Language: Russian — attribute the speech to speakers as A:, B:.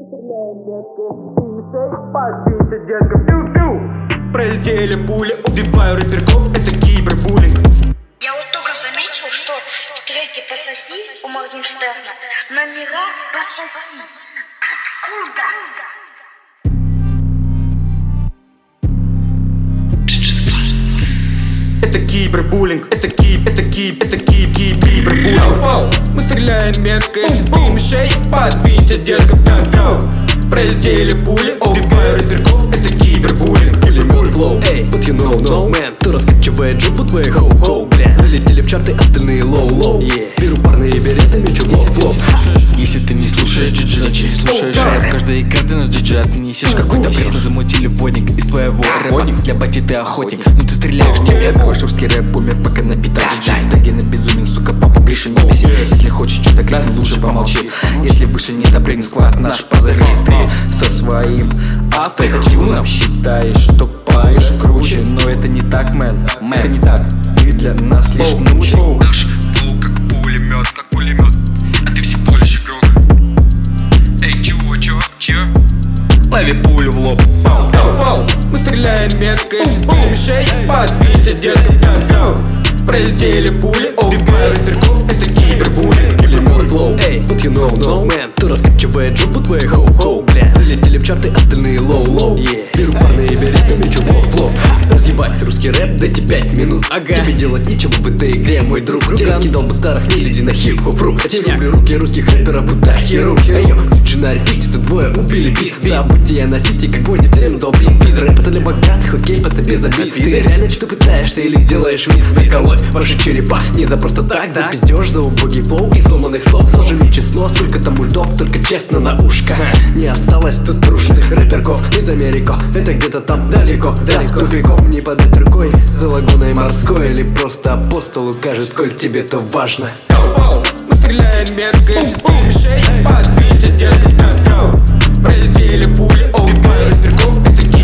A: Подвинься, детка, фью-фью. Пролетели пули, убиваю рэперков, это кибербуллинг.
B: Я вот только заметил, что в треке «Пососи» у Моргенштерна номера «Пососи». Откуда?
A: Это кибербуллинг, это кибербуллинг. Мы стреляем метко из мишей, подвинься, детка, фью-фью. Пролетели пули, убиваю рэперков, это кибербуллинг.
C: Эй, but you know, no man. Кто раскачивает жопу твоей хоу-хоу, бля. Залетели в чарты, остальные лоу-лоу. Беру парные береты, мечу в лоб.
D: Если ты не слушаешь диджей, значит не слушаешь рэп. Каждая карты наш диджей отнесешь. Какой-то бред, замутили водник из твоего рэпа. Для бати ты охотник, но ты стреляешь тебе. Кавашевский рэп умер, пока на битах диджей. Тагена безумен, сука, папа Гриша не беси. Если хочешь что-то глянуть, лучше помолчи. Если выше не допрыгнет сквад наш позови. Ты со своим автотюном считаешь, что паешь круче. Но это не так, мэн, это не так. Ты для нас лишь нужен. Наш флоу как пулемет, а ты всего лишь игрок. Эй, чё? Лови пулю в лоб.
A: Мы стреляем метко из мишей, подвинься, детка, фью-фью. Пролетели пули, убиваю рэперков, это кибербуллинг.
C: Эй, but you know, no man. Кто раскачивает жопу твоей хоу-хоу, бля. Залетели в чарты, остальные лоу-лоу. Беру парные береты, мечу в лоб. Разъебать русский рэп, дайте 5 минут. Тебе делать нечего в этой игре, мой друг. Я раскидал бы старых нелюдей на хип-хоп рук. Очевидно, руки русских рэперов будто хирург. Эйо, на репите, тут двое убили бит. Забудьте, я на сити, как бодит, всем дал бит. Рэп это для богатых, окей, по тебе забит. Ты реально что пытаешься или делаешь вид? Выколоть ваши черепа не за просто так. За пиздеж, за убогий флоу и сломанных слов. Сложили число, сколько там ультов, только честно на ушко. Не осталось тут трушных рэперков из Америки. Это где-то там далеко, тупиком не подать рукой. За лагуной морской или просто апостол укажет, коль тебе то важно.
A: Мы стреляем метко из мишей, подвинься, детка, фью-фью. Пролетели пули, убиваю рэперков, это